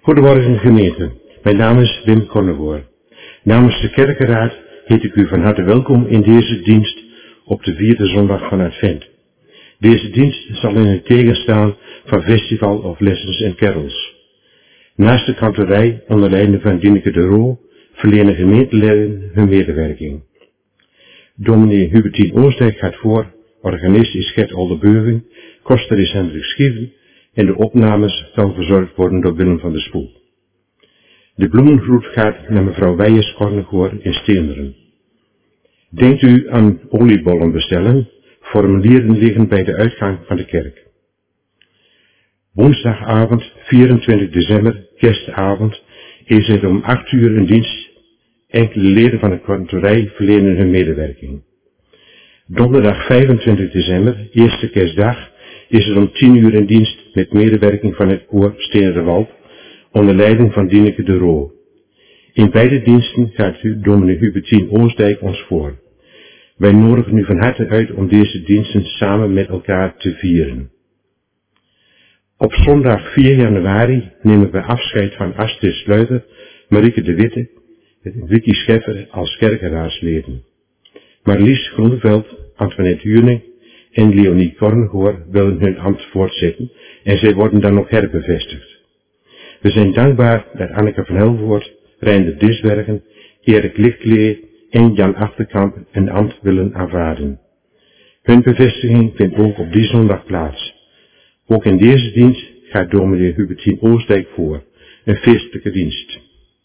Goedemorgen gemeente, mijn naam is Wim Konnegoor. Namens de Kerkenraad heet ik u van harte welkom in deze dienst op de 4e zondag van Advent. Deze dienst zal in het teken staan van Festival of Lessons and Carols. Naast de kantorij onder leiding van Dineke de Roo verlenen gemeenteleden hun medewerking. Dominee Hubertien Oostdijk gaat voor, organist is Gert Oldenbeuving, koster is Hendrik Schieven en de opnames zal verzorgd worden door Willem van der Spoel. De bloemengroet gaat naar mevrouw Weijers Kornegoor in Steenderen. Denkt u aan oliebollen bestellen? Formulieren liggen bij de uitgang van de kerk. Woensdagavond 24 december, kerstavond, is het om 8 uur een dienst. Enkele leden van de kantorij verlenen hun medewerking. Donderdag 25 december, eerste kerstdag, is het om 10 uur een dienst met medewerking van het koor Steenderwald onder leiding van Dineke de Roo. In beide diensten gaat dominee Hubertien Oostdijk ons voor. Wij nodigen u van harte uit om deze diensten samen met elkaar te vieren. Op zondag 4 januari nemen we afscheid van Astrid Sluiter, Marieke de Witte en Vicky Scheffer als kerkenraadsleden. Marlies Groeneveld, Antoinette Huurning en Leonie Kornegoor willen hun ambt voortzetten en zij worden dan nog herbevestigd. We zijn dankbaar dat Anneke van Helvoort, Reinder Disbergen, Erik Lichtklee en Jan Achterkamp een ambt willen aanvaarden. Hun bevestiging vindt ook op die zondag plaats. Ook in deze dienst gaat dominee Hubertien Oostdijk voor, een feestelijke dienst.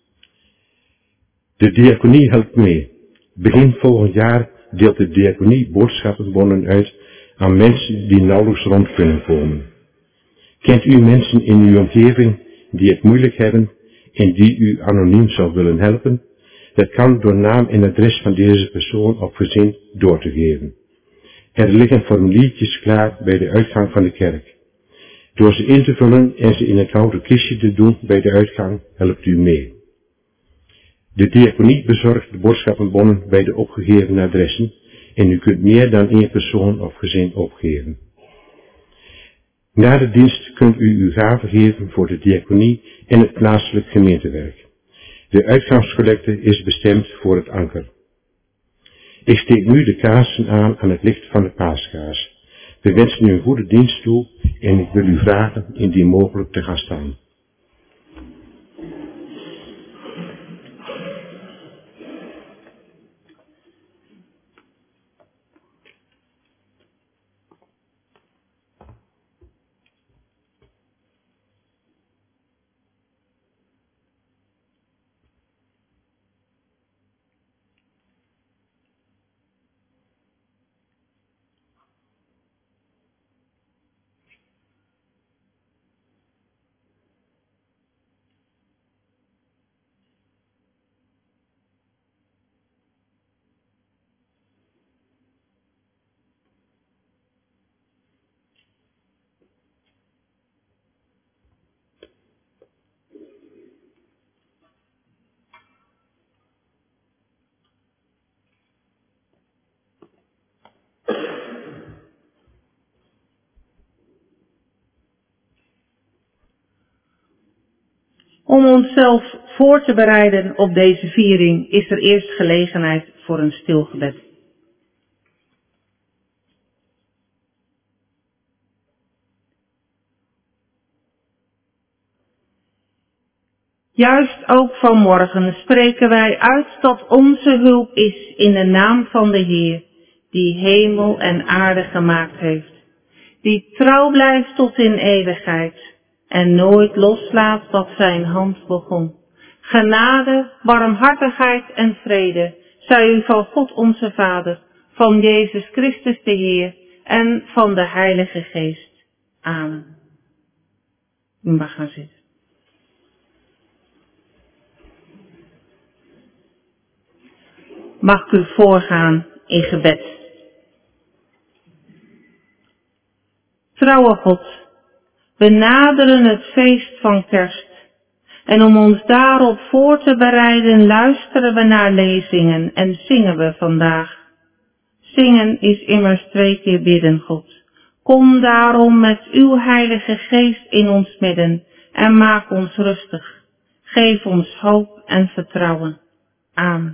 De diaconie helpt mee. Begin volgend jaar deelt de diaconie boodschappenbonnen uit aan mensen die nauwelijks rond kunnen komen. Kent u mensen in uw omgeving die het moeilijk hebben en die u anoniem zou willen helpen? Dat kan door naam en adres van deze persoon of gezin door te geven. Er liggen formuliertjes klaar bij de uitgang van de kerk. Door ze in te vullen en ze in een houten kistje te doen bij de uitgang helpt u mee. De diaconie bezorgt de boodschappenbonnen bij de opgegeven adressen en u kunt meer dan 1 persoon of gezin opgeven. Na de dienst kunt u uw gave geven voor de diaconie en het plaatselijk gemeentewerk. De uitgangscollecte is bestemd voor het anker. Ik steek nu de kaarsen aan het licht van de paaskaars. We wensen u een goede dienst toe en ik wil u vragen indien mogelijk te gaan staan. Om onszelf voor te bereiden op deze viering is er eerst gelegenheid voor een stilgebed. Juist ook vanmorgen spreken wij uit dat onze hulp is in de naam van de Heer, die hemel en aarde gemaakt heeft, die trouw blijft tot in eeuwigheid en nooit loslaat wat zijn hand begon. Genade, barmhartigheid en vrede zij u van God onze Vader, van Jezus Christus de Heer en van de Heilige Geest. Amen. U mag gaan zitten. Mag u voorgaan in gebed. Trouwe God, we naderen het feest van Kerst en om ons daarop voor te bereiden luisteren we naar lezingen en zingen we vandaag. Zingen is immers 2 keer bidden, God. Kom daarom met uw Heilige Geest in ons midden en maak ons rustig. Geef ons hoop en vertrouwen. Amen.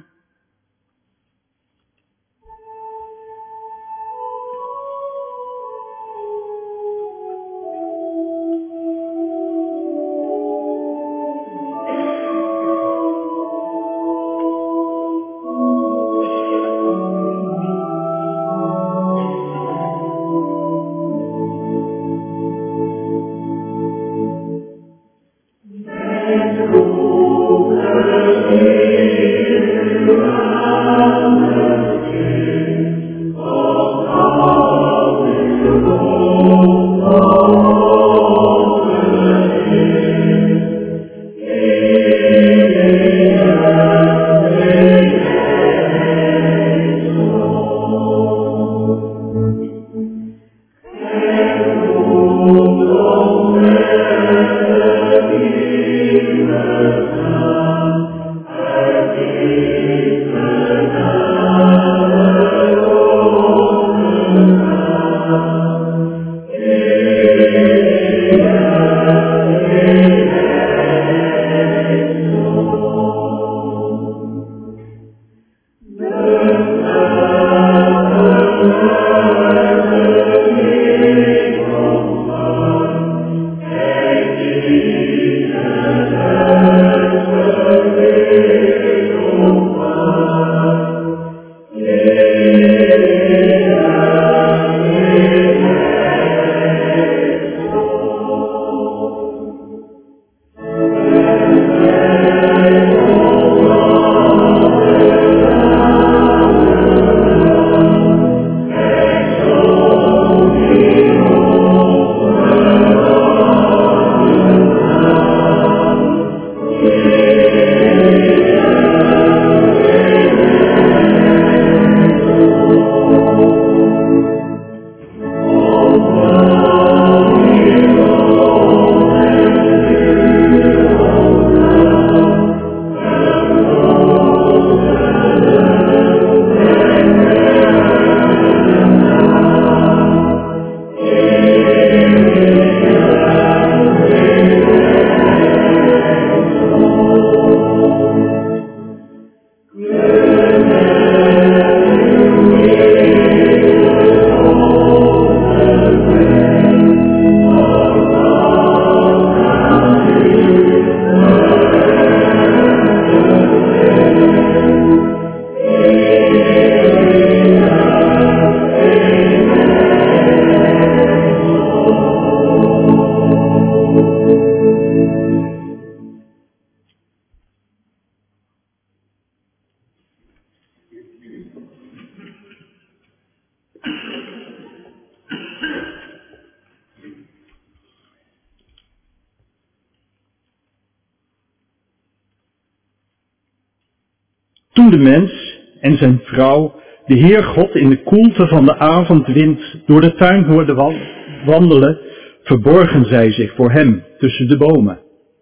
Toen de mens en zijn vrouw de Heer God in de koelte van de avondwind door de tuin hoorden wandelen, verborgen zij zich voor hem tussen de bomen.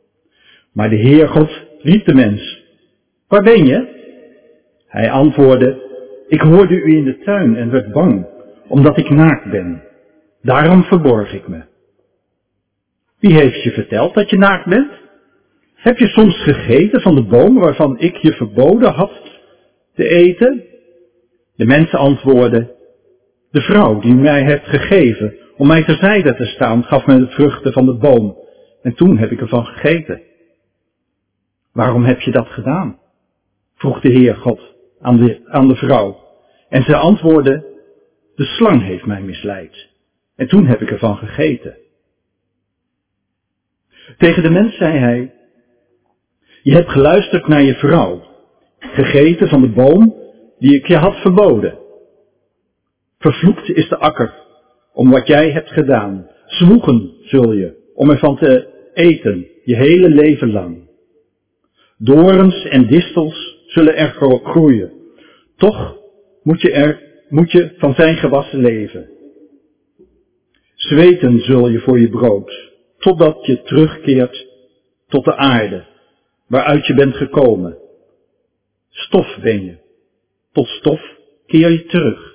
Maar de Heer God riep de mens: "Waar ben je?" Hij antwoordde: "Ik hoorde u in de tuin en werd bang, omdat ik naakt ben. Daarom verborg ik me." "Wie heeft je verteld dat je naakt bent? Heb je soms gegeten van de boom waarvan ik je verboden had te eten?" De mensen antwoordden: "De vrouw die mij hebt gegeven om mij terzijde te staan, gaf mij de vruchten van de boom en toen heb ik ervan gegeten." "Waarom heb je dat gedaan?" vroeg de Heer God aan de vrouw. En zij antwoordde: "De slang heeft mij misleid en toen heb ik ervan gegeten." Tegen de mens zei hij: "Je hebt geluisterd naar je vrouw, gegeten van de boom die ik je had verboden. Vervloekt is de akker om wat jij hebt gedaan. Zwoegen zul je om ervan te eten je hele leven lang. Dorens en distels zullen er groeien. Toch moet je van zijn gewassen leven. Zweten zul je voor je brood, totdat je terugkeert tot de aarde, waaruit je bent gekomen. Stof ben je, tot stof keer je terug."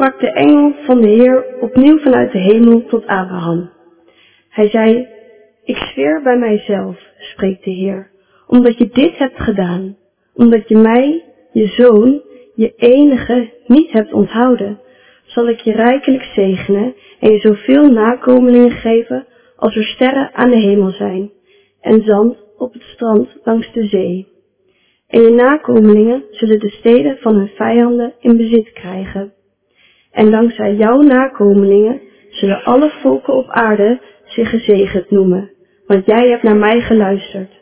sprak de engel van de Heer opnieuw vanuit de hemel tot Abraham. Hij zei, ik zweer bij mijzelf, spreekt de Heer, omdat je dit hebt gedaan, omdat je mij, je zoon, je enige, niet hebt onthouden, zal ik je rijkelijk zegenen en je zoveel nakomelingen geven als er sterren aan de hemel zijn en zand op het strand langs de zee. En je nakomelingen zullen de steden van hun vijanden in bezit krijgen. En dankzij jouw nakomelingen zullen alle volken op aarde zich gezegend noemen, want jij hebt naar mij geluisterd.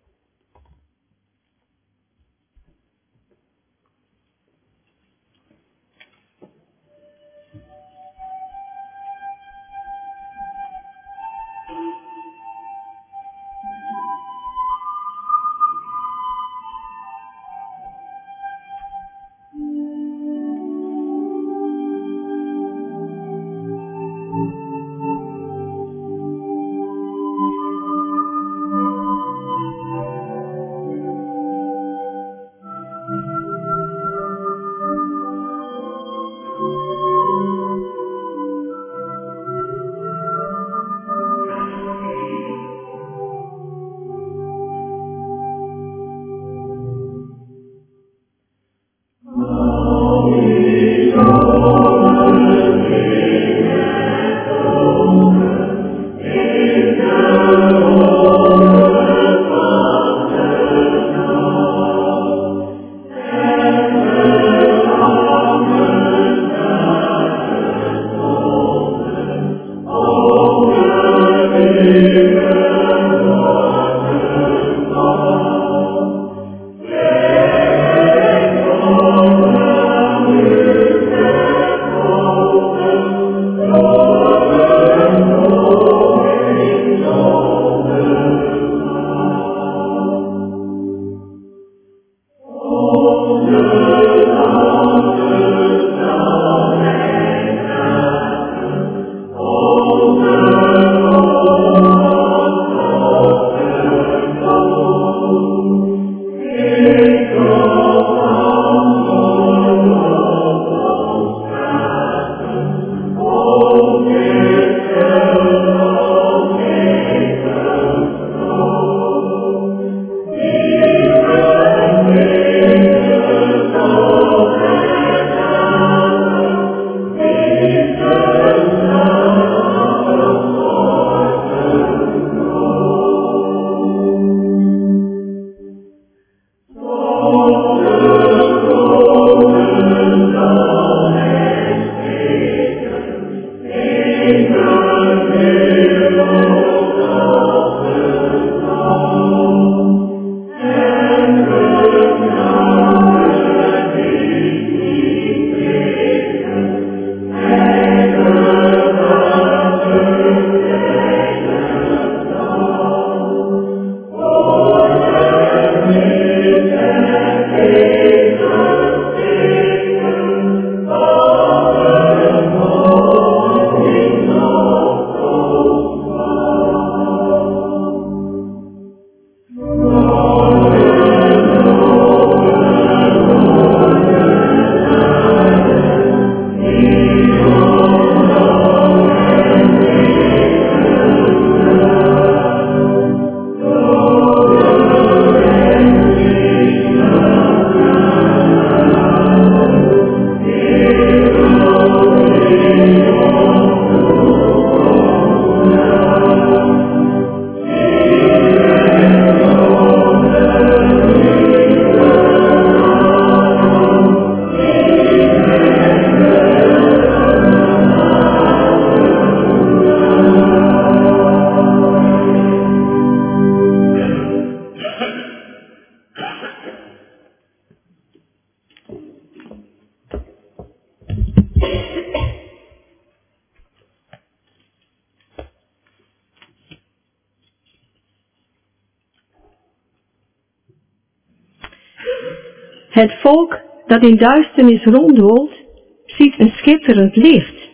Het volk dat in duisternis rondwoelt, ziet een schitterend licht.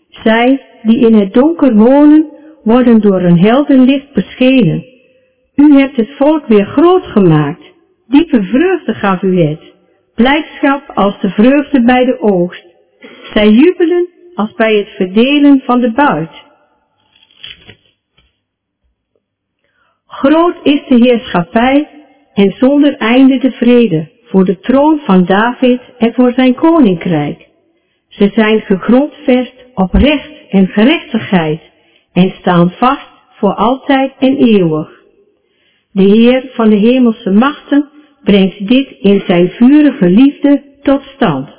Zij die in het donker wonen, worden door een helder licht beschenen. U hebt het volk weer groot gemaakt. Diepe vreugde gaf u het. Blijdschap als de vreugde bij de oogst. Zij jubelen als bij het verdelen van de buit. Groot is de heerschappij en zonder einde de vrede voor de troon van David en voor zijn koninkrijk. Ze zijn gegrondvest op recht en gerechtigheid en staan vast voor altijd en eeuwig. De Heer van de hemelse machten brengt dit in zijn vurige liefde tot stand.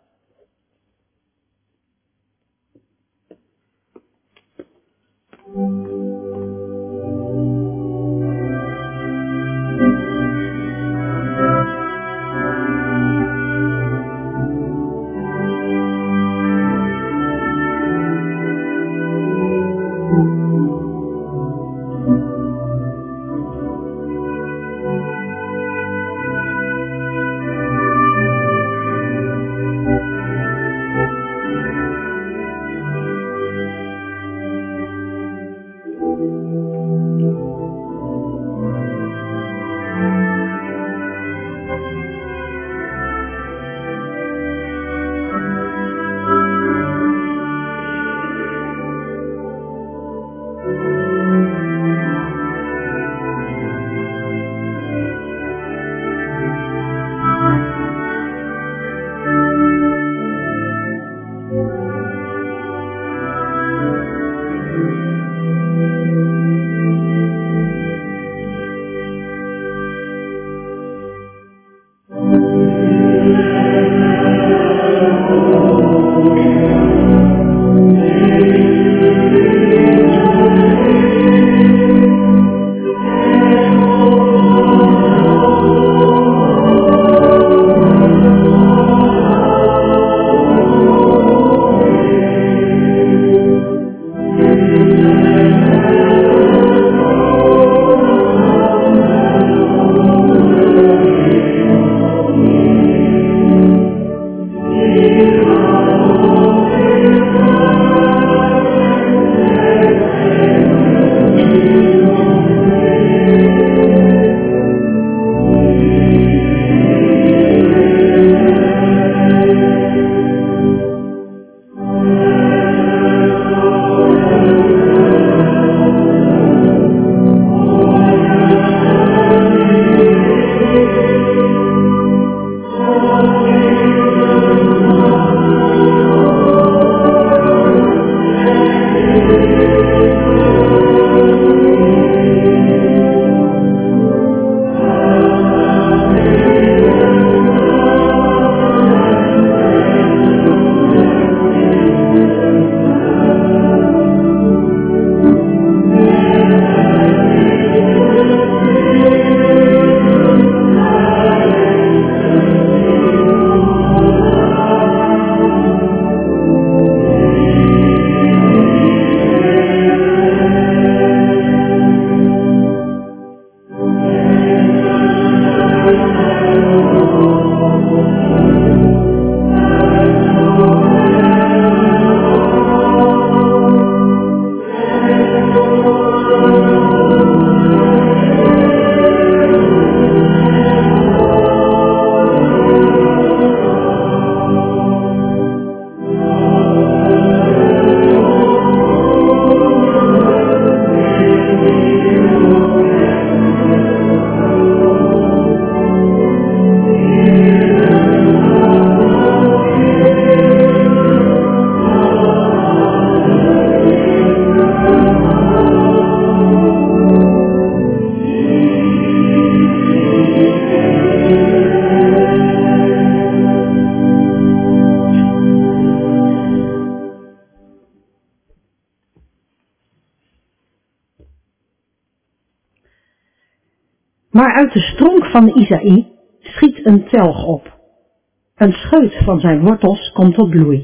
Maar uit de stronk van Isaïe schiet een telg op. Een scheut van zijn wortels komt tot bloei.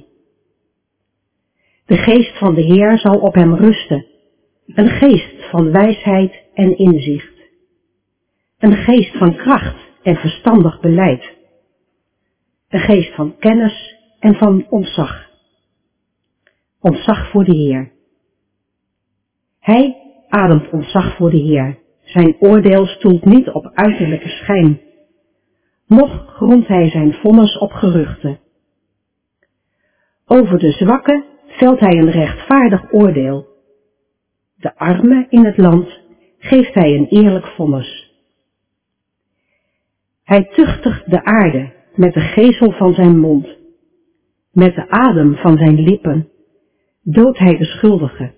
De geest van de Heer zal op hem rusten. Een geest van wijsheid en inzicht. Een geest van kracht en verstandig beleid. Een geest van kennis en van ontzag. Ontzag voor de Heer. Hij ademt ontzag voor de Heer. Zijn oordeel stoelt niet op uiterlijke schijn. Noch grondt hij zijn vonnis op geruchten. Over de zwakken velt hij een rechtvaardig oordeel. De armen in het land geeft hij een eerlijk vonnis. Hij tuchtigt de aarde met de gezel van zijn mond. Met de adem van zijn lippen doodt hij de schuldigen.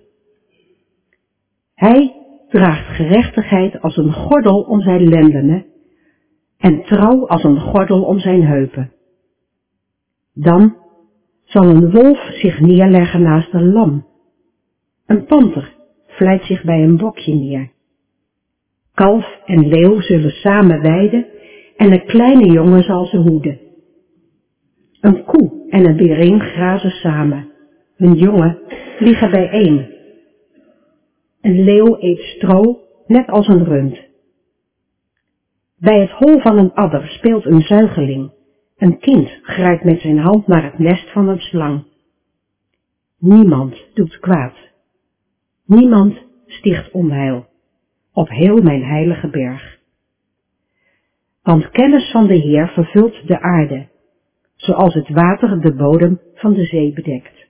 Hij draagt gerechtigheid als een gordel om zijn lendenen en trouw als een gordel om zijn heupen. Dan zal een wolf zich neerleggen naast een lam. Een panter vlijt zich bij een bokje neer. Kalf en leeuw zullen samen weiden en een kleine jongen zal ze hoeden. Een koe en een bering grazen samen. Hun jongen liggen bijeen. Een leeuw eet stro, net als een rund. Bij het hol van een adder speelt een zuigeling. Een kind grijpt met zijn hand naar het nest van een slang. Niemand doet kwaad. Niemand sticht onheil. Op heel mijn heilige berg. Want kennis van de Heer vervult de aarde, zoals het water de bodem van de zee bedekt.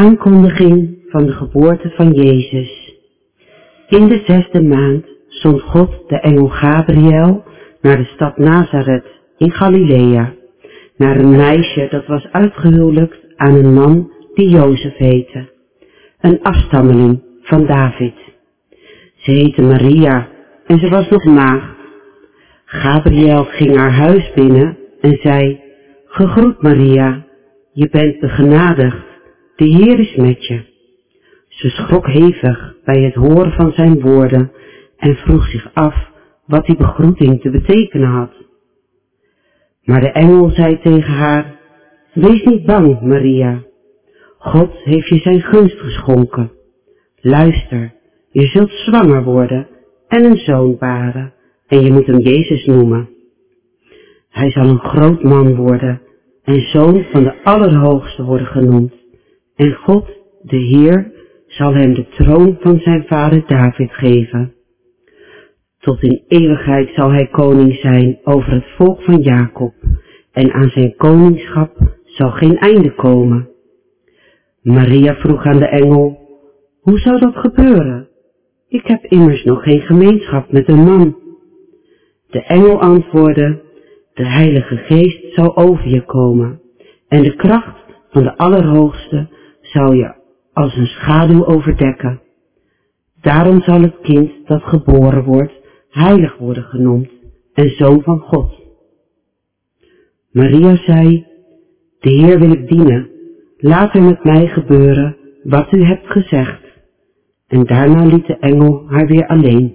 Aankondiging van de geboorte van Jezus. In de 6e maand zond God de engel Gabriël naar de stad Nazareth in Galilea, naar een meisje dat was uitgehuwelijkt aan een man die Jozef heette, een afstammeling van David. Ze heette Maria en ze was nog maagd. Gabriël ging haar huis binnen en zei: Gegroet Maria, je bent begenadigd, de Heer is met je. Ze schrok hevig bij het horen van zijn woorden en vroeg zich af wat die begroeting te betekenen had. Maar de engel zei tegen haar: Wees niet bang, Maria. God heeft je zijn gunst geschonken. Luister, je zult zwanger worden en een zoon baren en je moet hem Jezus noemen. Hij zal een groot man worden en zoon van de Allerhoogste worden genoemd. En God, de Heer, zal hem de troon van zijn vader David geven. Tot in eeuwigheid zal hij koning zijn over het volk van Jacob, en aan zijn koningschap zal geen einde komen. Maria vroeg aan de engel: Hoe zou dat gebeuren? Ik heb immers nog geen gemeenschap met een man. De engel antwoordde: De Heilige Geest zal over je komen, en de kracht van de Allerhoogste zal je als een schaduw overdekken. Daarom zal het kind dat geboren wordt heilig worden genoemd en zoon van God. Maria zei: De Heer wil ik dienen, laat er met mij gebeuren wat u hebt gezegd. En daarna liet de engel haar weer alleen.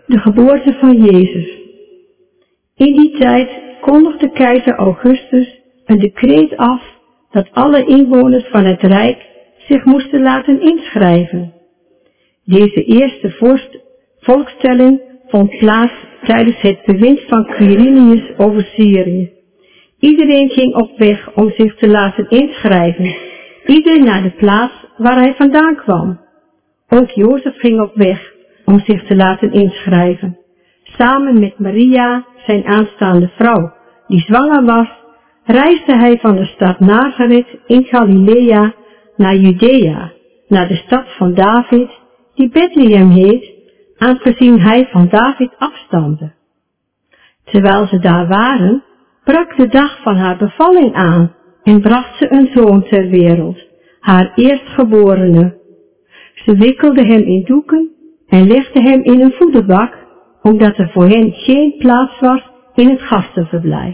de geboorte van Jezus. In die tijd kondigde keizer Augustus een decreet af dat alle inwoners van het Rijk zich moesten laten inschrijven. Deze eerste volkstelling vond plaats tijdens het bewind van Quirinius over Syrië. Iedereen ging op weg om zich te laten inschrijven, ieder naar de plaats waar hij vandaan kwam. Ook Jozef ging op weg om zich te laten inschrijven. Samen met Maria, zijn aanstaande vrouw, die zwanger was, reisde hij van de stad Nazareth in Galilea naar Judea, naar de stad van David, die Bethlehem heet, aangezien hij van David afstamde. Terwijl ze daar waren, brak de dag van haar bevalling aan en bracht ze een zoon ter wereld, haar eerstgeborene. Ze wikkelde hem in doeken en legde hem in een voederbak, omdat er voor hen geen plaats was in het gastenverblijf.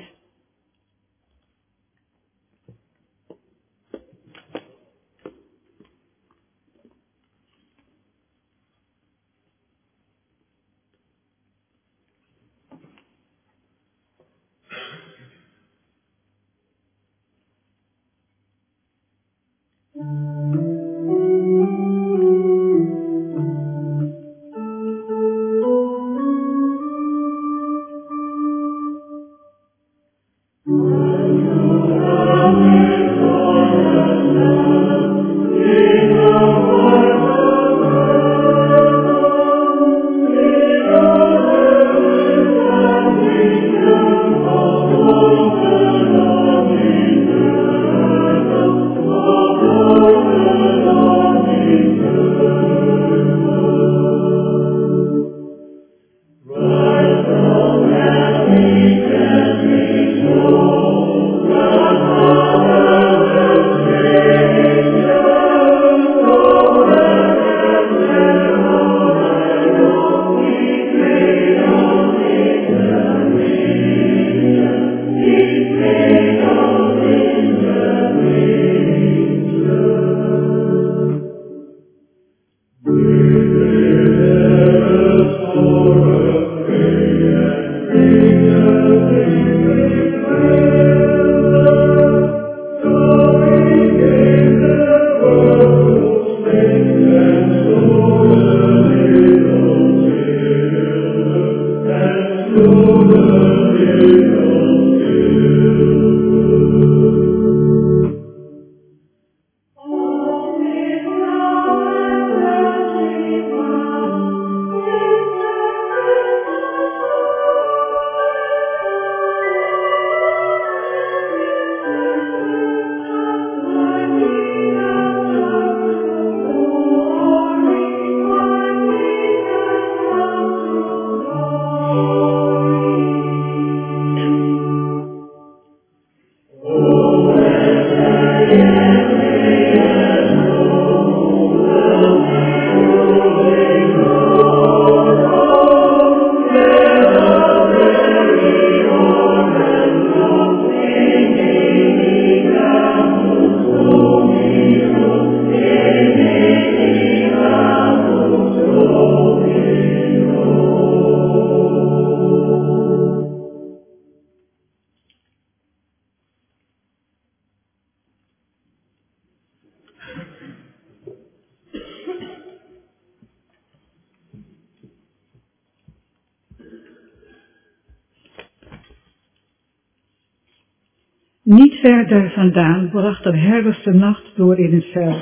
Niet ver daar vandaan brachten herders de nacht door in het veld.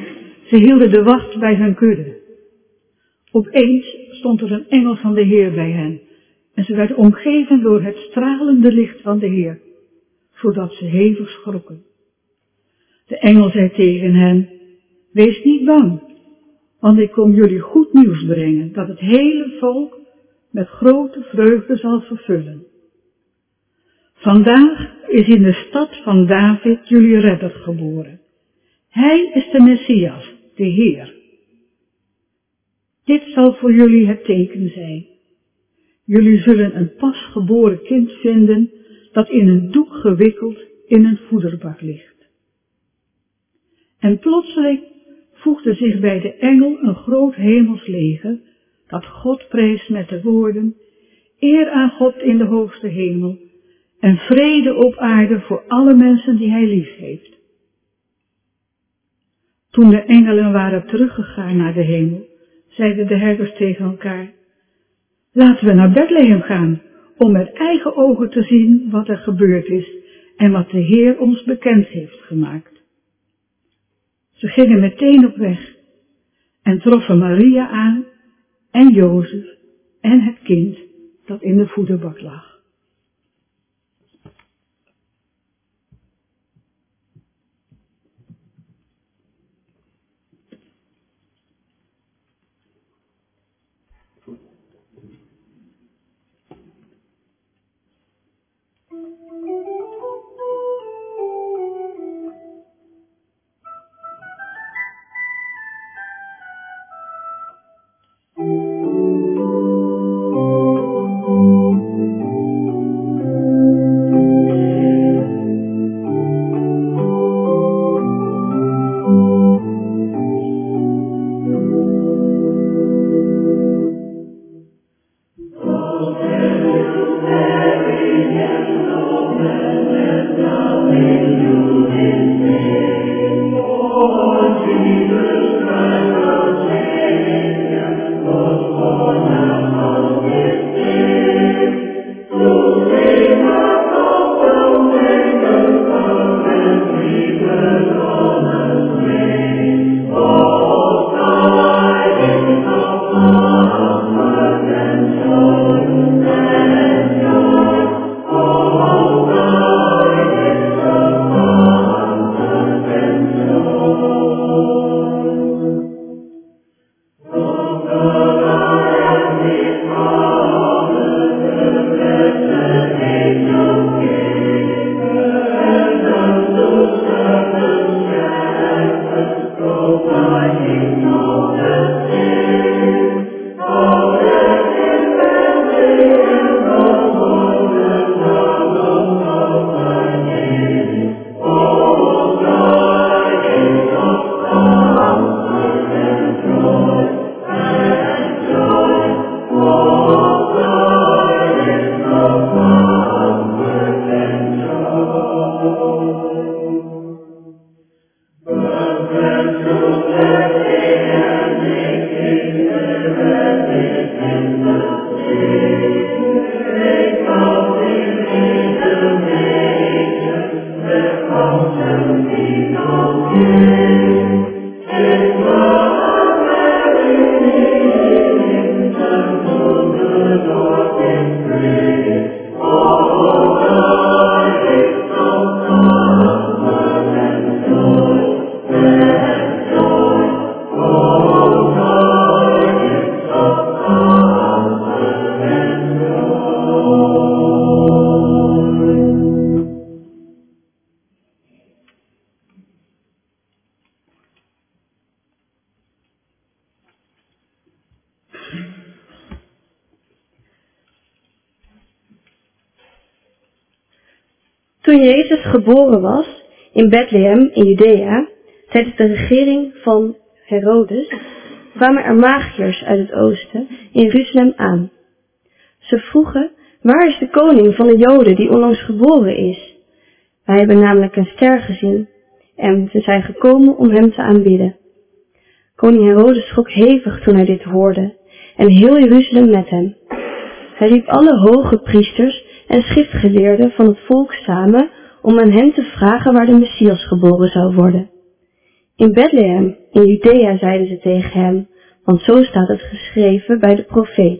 Ze hielden de wacht bij hun kudde. Opeens stond er een engel van de Heer bij hen, en ze werden omgeven door het stralende licht van de Heer, zodat ze hevig schrokken. De engel zei tegen hen: wees niet bang, want ik kom jullie goed nieuws brengen, dat het hele volk met grote vreugde zal vervullen. Vandaag is in de stad van David jullie redder geboren. Hij is de Messias, de Heer. Dit zal voor jullie het teken zijn. Jullie zullen een pasgeboren kind vinden dat in een doek gewikkeld in een voederbak ligt. En plotseling voegde zich bij de engel een groot hemels leger dat God prees met de woorden: eer aan God in de hoogste hemel en vrede op aarde voor alle mensen die hij lief heeft. Toen de engelen waren teruggegaan naar de hemel, zeiden de herders tegen elkaar: laten we naar Bethlehem gaan, om met eigen ogen te zien wat er gebeurd is en wat de Heer ons bekend heeft gemaakt. Ze gingen meteen op weg en troffen Maria aan en Jozef en het kind dat in de voederbak lag. Toen Jezus geboren was in Bethlehem in Judea, tijdens de regering van Herodes, kwamen er magiërs uit het oosten in Jeruzalem aan. Ze vroegen: waar is de koning van de Joden die onlangs geboren is? Wij hebben namelijk een ster gezien en ze zijn gekomen om hem te aanbidden. Koning Herodes schrok hevig toen hij dit hoorde en heel Jeruzalem met hem. Hij riep alle hoge priesters en schriftgeleerden van het volk samen om aan hen te vragen waar de Messias geboren zou worden. In Bethlehem, in Judea, zeiden ze tegen hem, want zo staat het geschreven bij de profeet.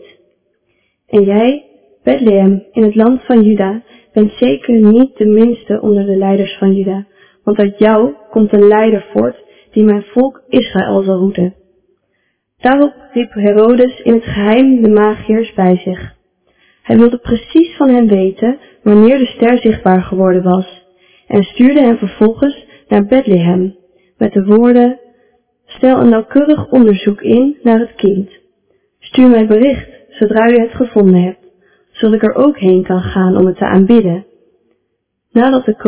En jij, Bethlehem, in het land van Juda, bent zeker niet de minste onder de leiders van Juda, want uit jou komt een leider voort die mijn volk Israël zal hoeden. Daarop riep Herodes in het geheim de magiërs bij zich. Hij wilde precies van hen weten wanneer de ster zichtbaar geworden was en stuurde hen vervolgens naar Bethlehem met de woorden: stel een nauwkeurig onderzoek in naar het kind. Stuur mij bericht zodra u het gevonden hebt, zodat ik er ook heen kan gaan om het te aanbidden. Nadat ze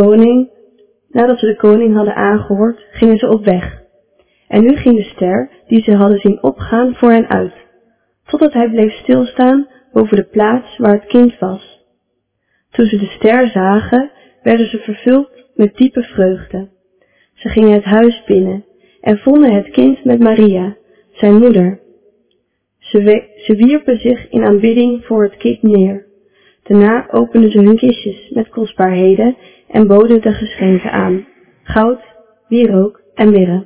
de koning hadden aangehoord, gingen ze op weg. En nu ging de ster die ze hadden zien opgaan voor hen uit. totdat hij bleef stilstaan boven de plaats waar het kind was. Toen ze de ster zagen, werden ze vervuld met diepe vreugde. Ze gingen het huis binnen en vonden het kind met Maria, zijn moeder. Ze wierpen zich in aanbidding voor het kind neer. Daarna openden ze hun kistjes met kostbaarheden en boden de geschenken aan: goud, wierook en mirre.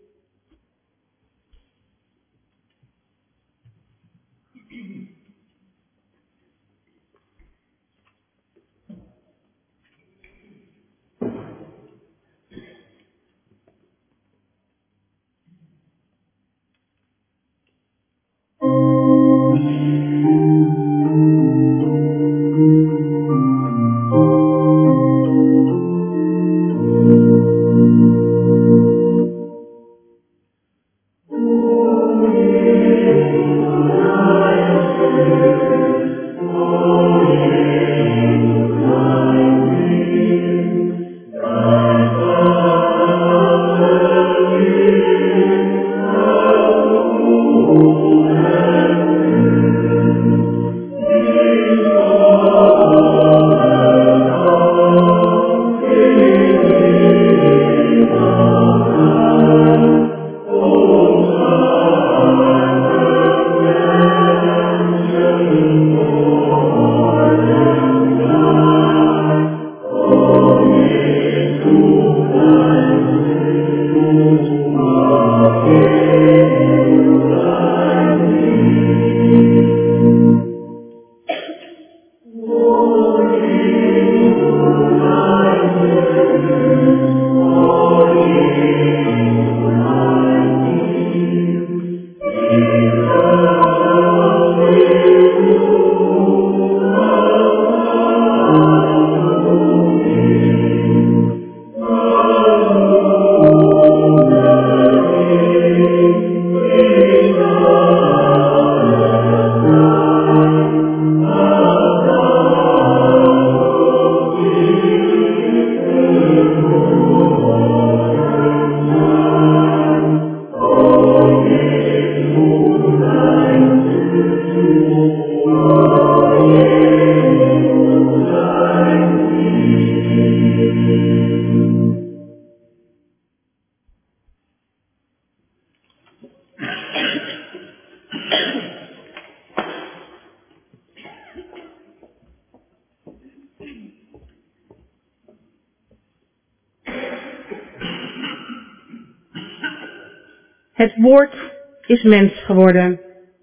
Het woord is mens geworden.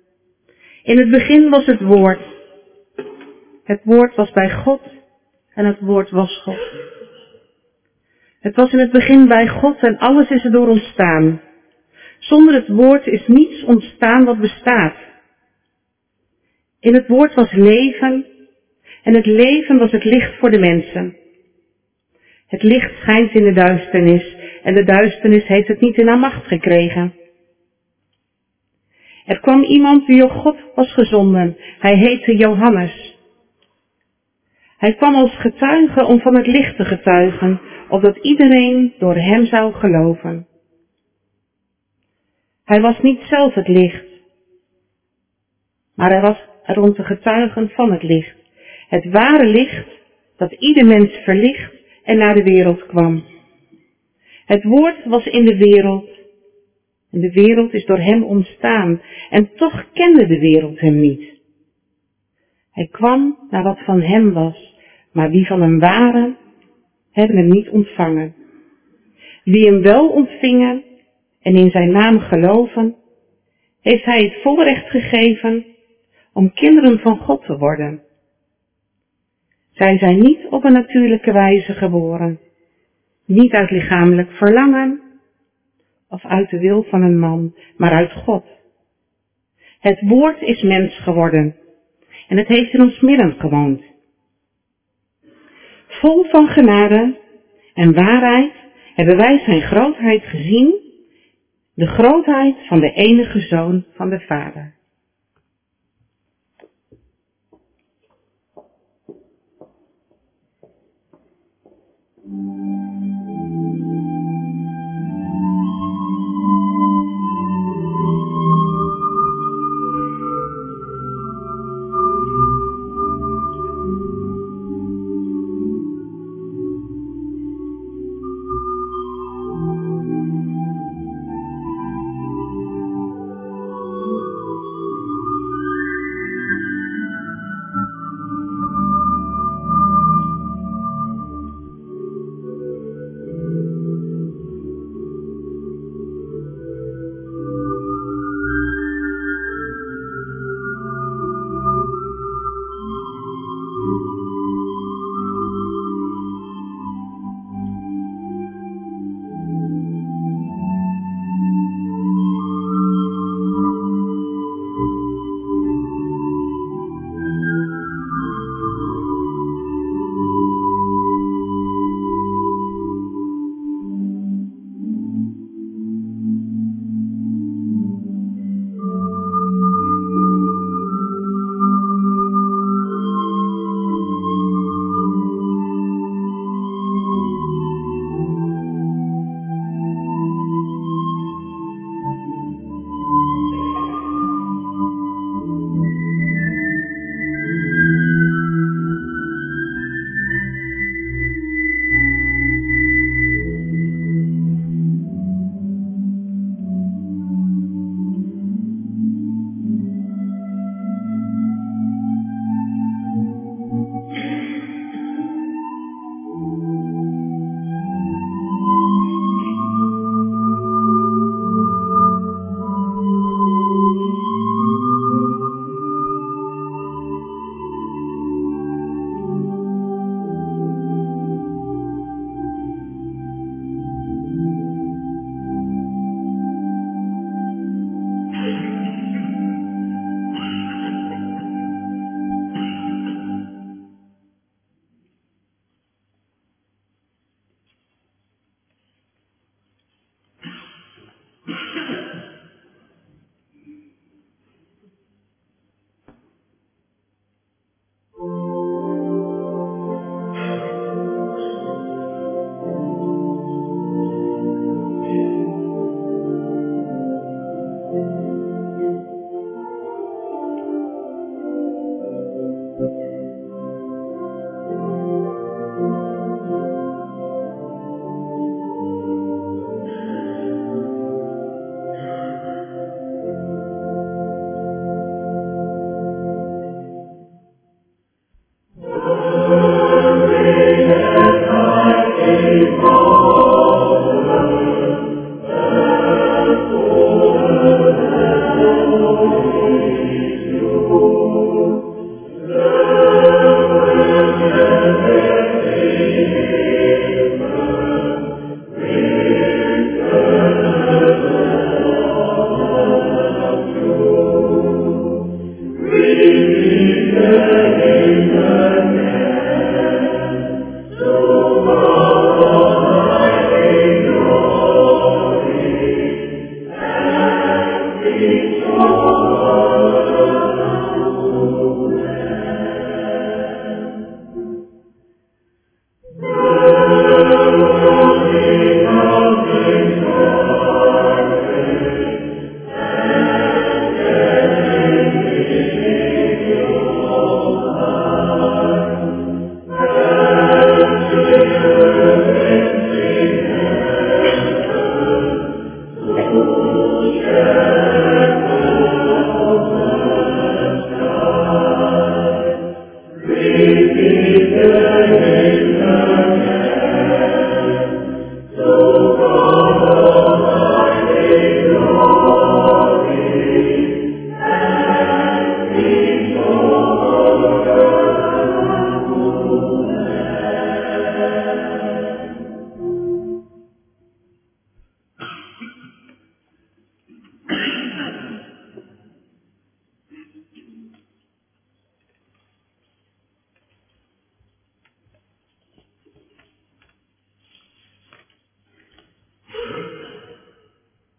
In het begin was het woord. Het woord was bij God en het woord was God. Het was in het begin bij God en alles is erdoor ontstaan. Zonder het woord is niets ontstaan wat bestaat. In het woord was leven en het leven was het licht voor de mensen. Het licht schijnt in de duisternis en de duisternis heeft het niet in haar macht gekregen. Er kwam iemand die door God was gezonden. Hij heette Johannes. Hij kwam als getuige om van het licht te getuigen, opdat iedereen door hem zou geloven. Hij was niet zelf het licht, maar hij was er om te getuigen van het licht. Het ware licht dat ieder mens verlicht en naar de wereld kwam. Het woord was in de wereld en de wereld is door hem ontstaan en toch kende de wereld hem niet. Hij kwam naar wat van hem was, maar wie van hem waren, hebben hem niet ontvangen. Wie hem wel ontvingen en in zijn naam geloven, heeft hij het voorrecht gegeven om kinderen van God te worden. Zij zijn niet op een natuurlijke wijze geboren, niet uit lichamelijk verlangen of uit de wil van een man, maar uit God. Het woord is mens geworden en het heeft in ons midden gewoond. Vol van genade en waarheid hebben wij zijn grootheid gezien, de grootheid van de enige Zoon van de Vader.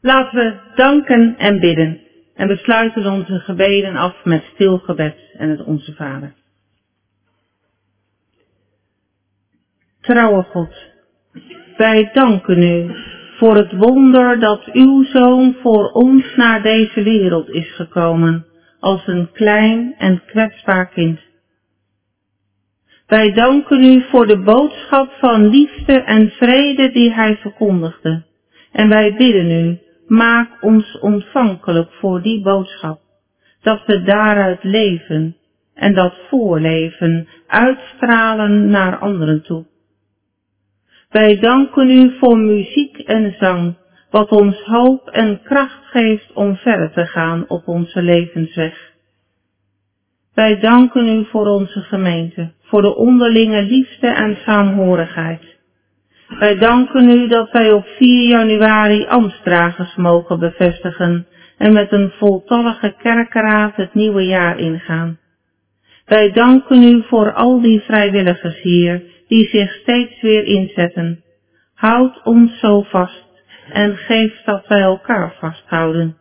Laten we danken en bidden en we sluiten onze gebeden af met stil gebed en het Onze Vader. Trouwe God, wij danken u voor het wonder dat uw Zoon voor ons naar deze wereld is gekomen als een klein en kwetsbaar kind. Wij danken u voor de boodschap van liefde en vrede die hij verkondigde. En wij bidden u, maak ons ontvankelijk voor die boodschap, dat we daaruit leven en dat voorleven uitstralen naar anderen toe. Wij danken u voor muziek en zang, wat ons hoop en kracht geeft om verder te gaan op onze levensweg. Wij danken u voor onze gemeente, voor de onderlinge liefde en saamhorigheid. Wij danken u dat wij op 4 januari ambtsdragers mogen bevestigen en met een voltallige kerkenraad het nieuwe jaar ingaan. Wij danken u voor al die vrijwilligers hier, die zich steeds weer inzetten. Houd ons zo vast en geef dat wij elkaar vasthouden.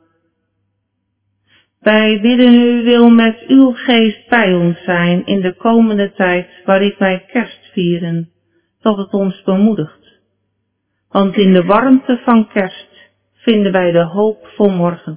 Wij bidden u wil met uw geest bij ons zijn in de komende tijd waarin wij kerst vieren, dat het ons bemoedigt. Want in de warmte van kerst vinden wij de hoop voor morgen.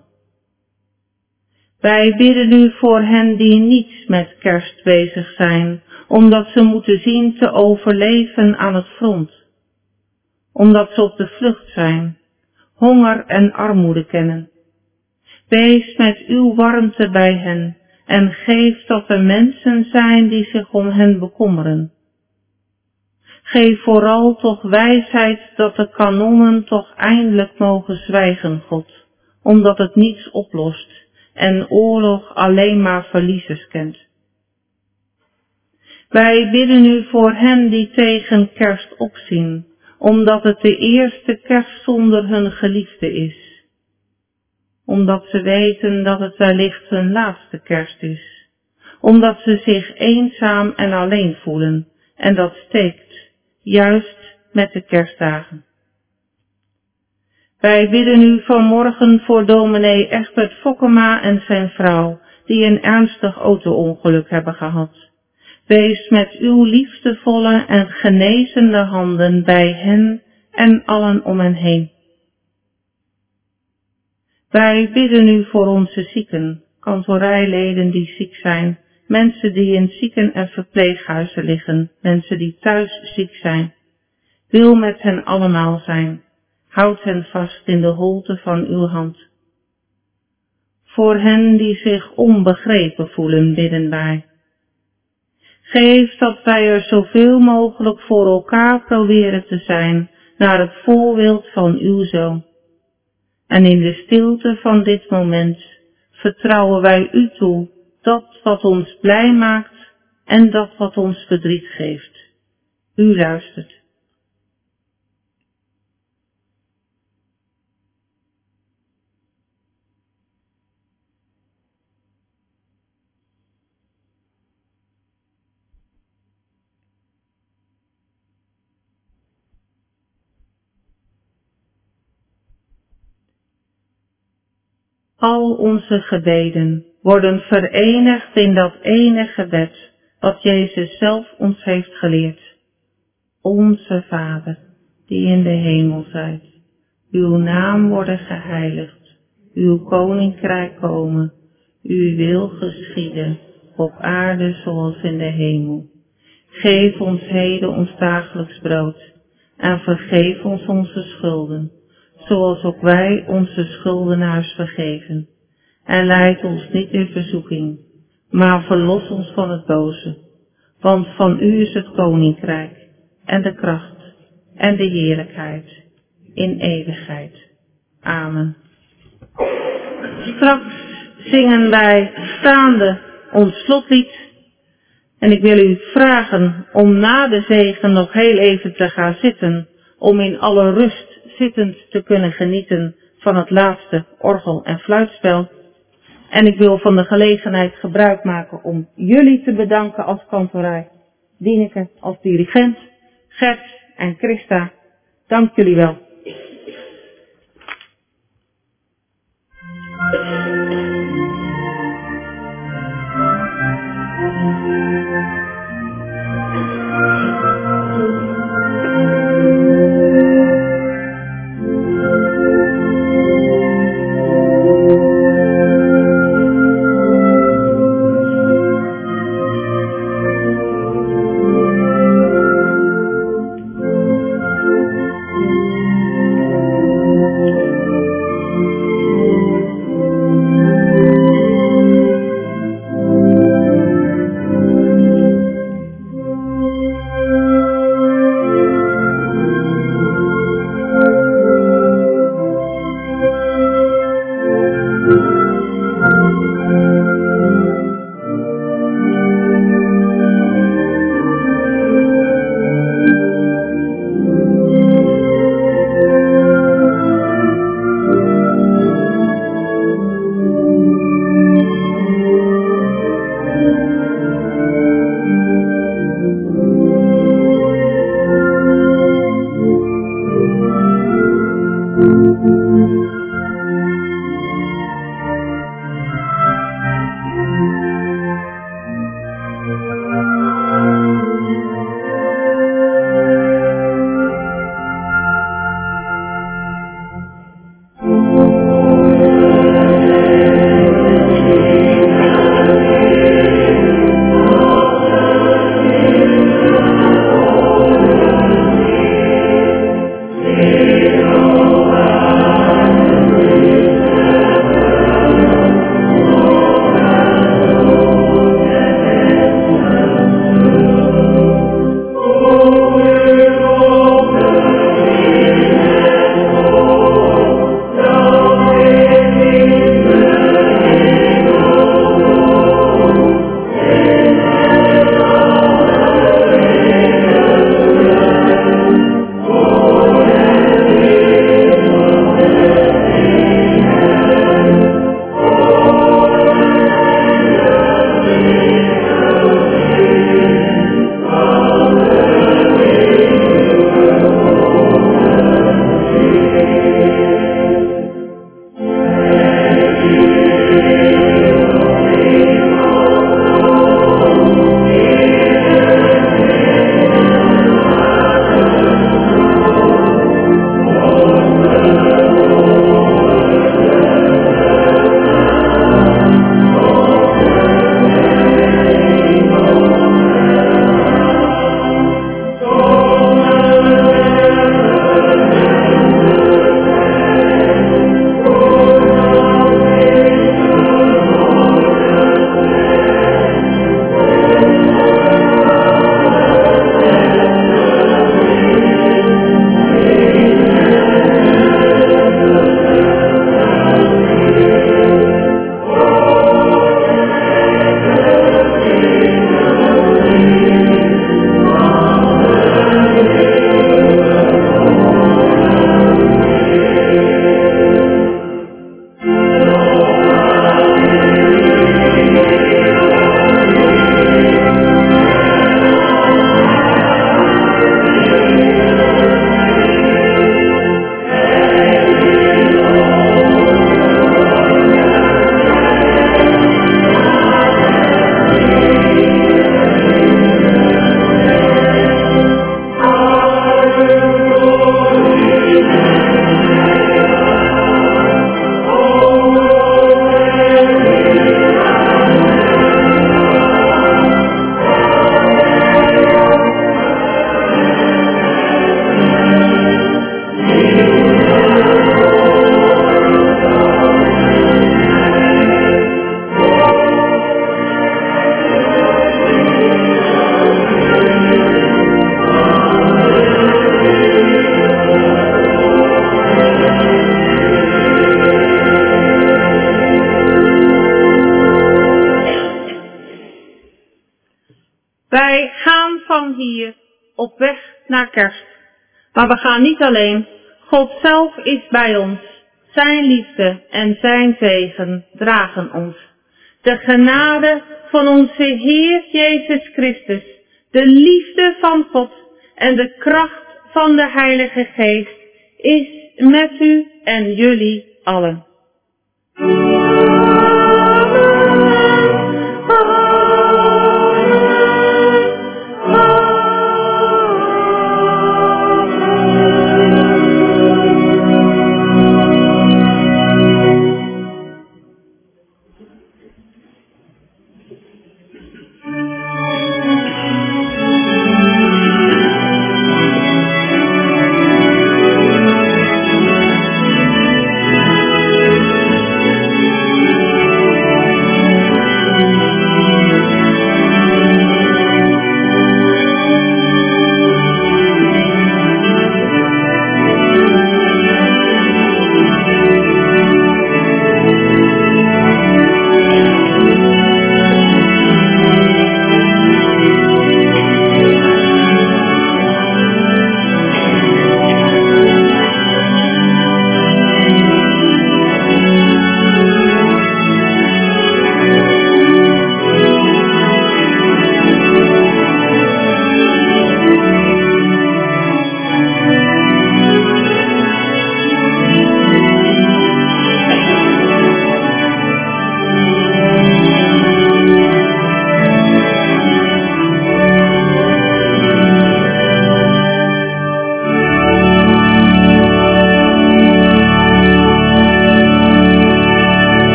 Wij bidden u voor hen die niet met kerst bezig zijn, omdat ze moeten zien te overleven aan het front. Omdat ze op de vlucht zijn, honger en armoede kennen. Wees met uw warmte bij hen en geef dat er mensen zijn die zich om hen bekommeren. Geef vooral toch wijsheid dat de kanonnen toch eindelijk mogen zwijgen, God, omdat het niets oplost en oorlog alleen maar verliezers kent. Wij bidden u voor hen die tegen kerst opzien, omdat het de eerste kerst zonder hun geliefde is. Omdat ze weten dat het wellicht hun laatste kerst is. Omdat ze zich eenzaam en alleen voelen en dat steekt, juist met de kerstdagen. Wij bidden u vanmorgen voor dominee Egbert Fokkema en zijn vrouw, die een ernstig auto-ongeluk hebben gehad. Wees met uw liefdevolle en genezende handen bij hen en allen om hen heen. Wij bidden u voor onze zieken, kantorijleden die ziek zijn, mensen die in zieken- en verpleeghuizen liggen, mensen die thuis ziek zijn. Wil met hen allemaal zijn. Houd hen vast in de holte van uw hand. Voor hen die zich onbegrepen voelen, bidden wij. Geef dat wij er zoveel mogelijk voor elkaar proberen te zijn, naar het voorbeeld van uw Zoon. En in de stilte van dit moment vertrouwen wij u toe dat wat ons blij maakt en dat wat ons verdriet geeft. U luistert. Al onze gebeden worden verenigd in dat ene gebed wat Jezus zelf ons heeft geleerd. Onze Vader, die in de hemel zijt, uw naam worden geheiligd, uw koninkrijk komen, uw wil geschieden, op aarde zoals in de hemel. Geef ons heden ons dagelijks brood en vergeef ons onze schulden, zoals ook wij onze schuldenaars vergeven. En leid ons niet in verzoeking, maar verlos ons van het boze. Want van u is het koninkrijk, en de kracht, en de heerlijkheid, in eeuwigheid. Amen. Straks zingen wij staande ons slotlied. En ik wil u vragen om na de zegen nog heel even te gaan zitten, om in alle rust zittend te kunnen genieten van het laatste orgel- en fluitspel. En ik wil van de gelegenheid gebruik maken om jullie te bedanken als kantorij, Dieneke als dirigent, Gert en Christa. Dank jullie wel. Wij gaan van hier op weg naar kerst. Maar we gaan niet alleen. God zelf is bij ons. Zijn liefde en zijn zegen dragen ons. De genade van onze Heer Jezus Christus, de liefde van God en de kracht van de Heilige Geest is met u en jullie allen.